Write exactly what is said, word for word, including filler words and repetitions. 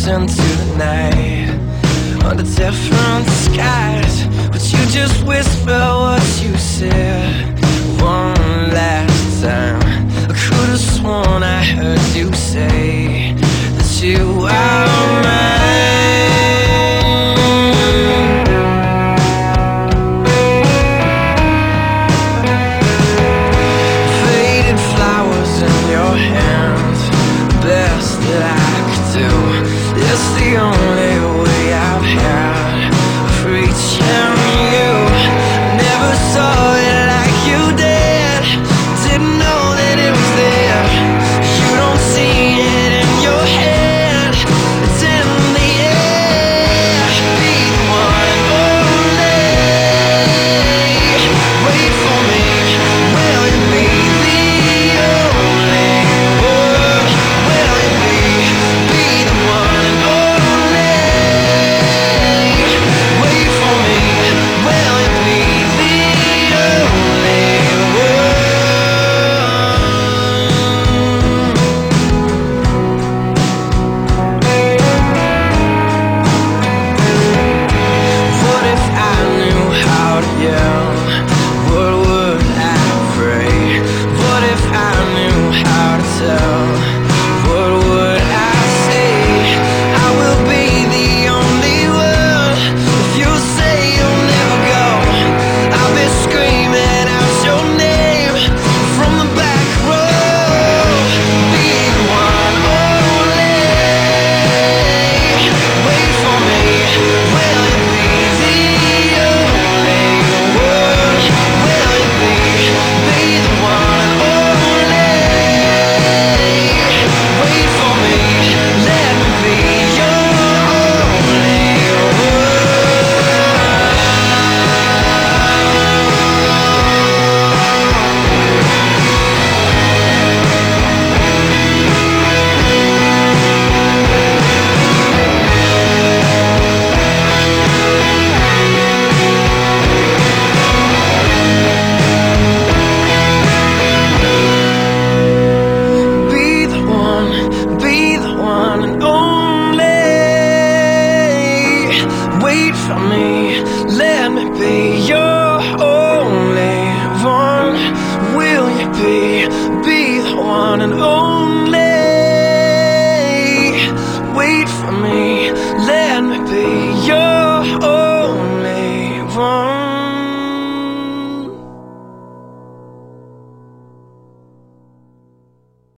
into the night under different skies, but you just whisper what you said one last time. I could have sworn I heard you say that you are mine. Faded flowers in your hands, the best that I could do. It's the only way I've had of reaching you. Never saw it like you did, didn't know that it was there. You don't see it in your head, it's in the air. Be the one, only. Wait for me, will you be the only one? Will you be, be the one and only? Wait for me, will you be the only one? What if I knew how to yell? What would I pray? What if I knew how to tell? What would I say? I will be the only one. If you say you'll never go, I'll be screaming out your name from the back row. Be the one, only. Wait for me, will you be the only one? Will you be, be the one, only? Wait for me, let me be your only one. Be the one, be the one and only. Wait for me, let me be your only one. Will you be, be the one and only? Wait for me, let me be your only